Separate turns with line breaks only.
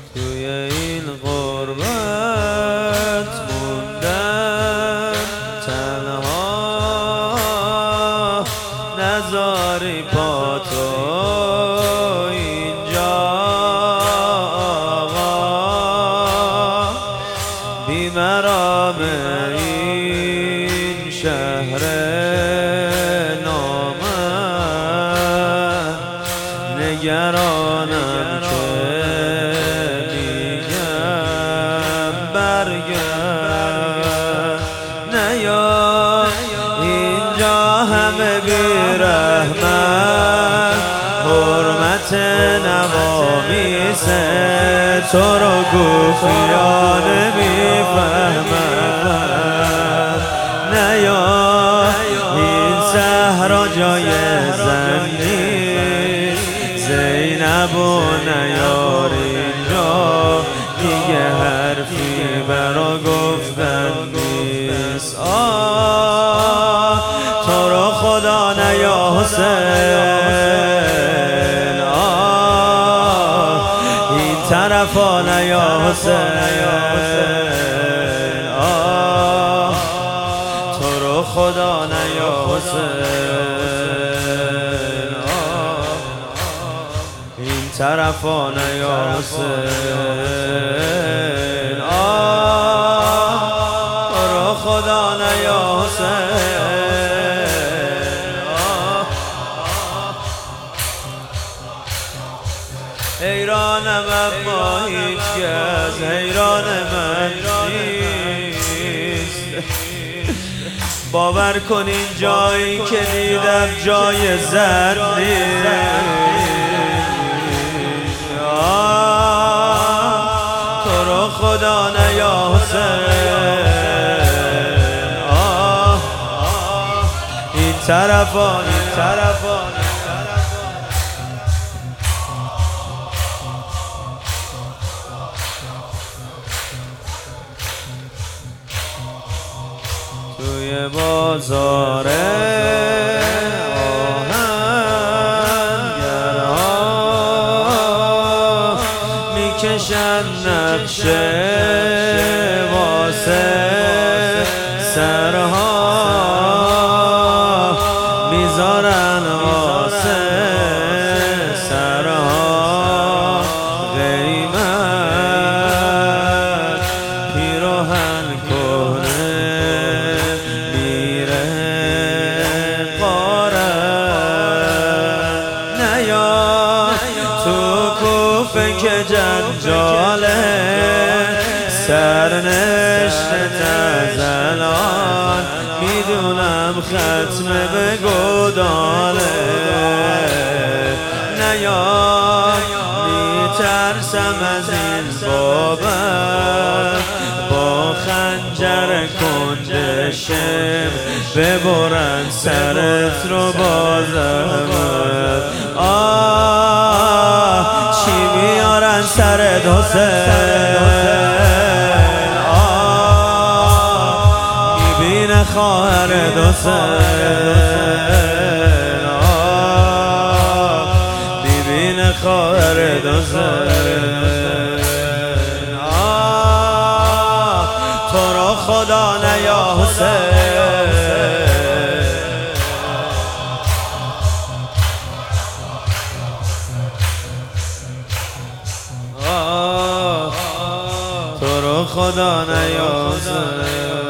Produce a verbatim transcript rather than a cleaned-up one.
توی این غربت موندم تنها، نذاری پا تو اینجا آقا، بیمرام این شهر نامم، نگرانم که میگم برگرد نیا، اینجا همه بیرحمت، حرمت نوامیسه تو رو گوفیا نمیفهمم، نیا این صحرا جای زن نیست، زینبو نیار اینجا، دیگه حرفی برا گفتن نیست. آه تو رو خدا نیا حسین، آه این طرفا نیا حسین، آه تو رو خدا نیا حسین، آه این طرفا نیا حسین، آه تو رو خدا نیا حسین، آه حیرانم اما هیچ کس حیران من نیست، باور کنین جایی که دیدم جای زن نیست. تو رو خدا نیا حسین، آه این طرفا این طرفا توی بازار آهنگرها میکشن نقشه واسه سرها، میذارن واسه سرها قیمت، پیراهن کهنه میره قارن، نیا تو کوفه که جنجاله، سرنشت از الان میدونم ختمه به گوداله، نیا میترسم از این بابم، با خنجر کندشم ببرن سرت رو بازم، آه چی میارن سرت حسین، آه میبینه خواهرت حسین، آه میبینه خواهرت حسین، آه تو رو خدا نیا حسین، آه تو رو خدا نیا حسین.